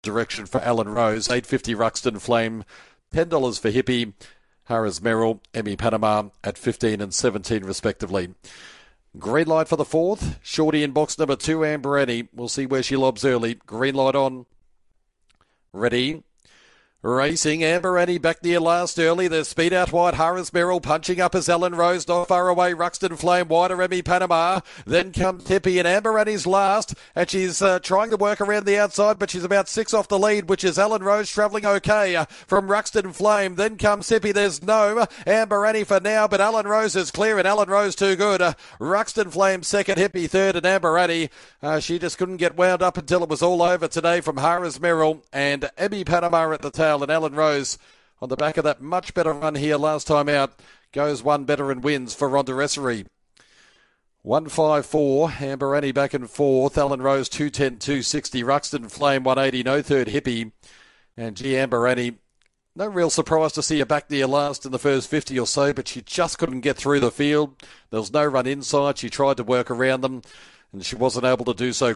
direction for Alan Rose. $8.50 Ruxton Flame, $10 for Hippie, Harris Merrill, Emmy Panama at 15 and 17 respectively. Green light for the fourth. Shorty in box number 2, Amber Annie. We'll see where she lobs early. Green light on. Ready. Racing, Amber Annie back near last early. There's speed out wide. Harris Merrill punching up as Ellen Rose, not far away. Ruxton Flame wider, Emmy Panama. Then comes Tippy, and Amber Annie's last. And she's trying to work around the outside, but she's about 6 off the lead, which is Ellen Rose travelling okay from Ruxton Flame. Then comes Tippy. There's no Amber Annie for now, but Ellen Rose is clear, and Ellen Rose too good. Ruxton Flame second, Hippie third, and Amber Annie, she just couldn't get wound up until it was all over today from Harris Merrill and Emmy Panama at the tail. And Alan Rose, on the back of that much better run here last time out, goes one better and wins for Rhonda Ressery. 154, Amber Annie back in fourth, Alan Rose 210, 260, Ruxton Flame 180, no third Hippie, and Amber Annie, no real surprise to see her back near last in the first 50 or so, but she just couldn't get through the field. There was no run inside. She tried to work around them, and she wasn't able to do so